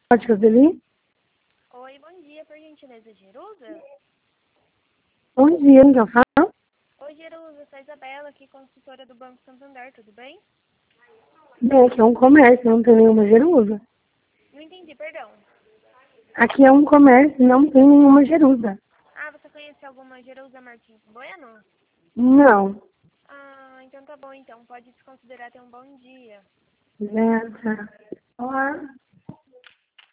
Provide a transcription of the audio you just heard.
Pode fazer ali? Oi, bom dia, por gentileza, Jerusa? Bom dia, quem eu falo? Oi, Jerusa, sou a Isabela, aqui, consultora do Banco Santander, tudo bem? Bem, aqui é um comércio, não tem nenhuma Jerusa. Não entendi, perdão. Aqui é um comércio, não tem nenhuma Jerusa. Ah, você conhece alguma Jerusa Martins Bueno? Não. Ah, então tá bom, então. Pode desconsiderar ter um bom dia. Nessa. Olá.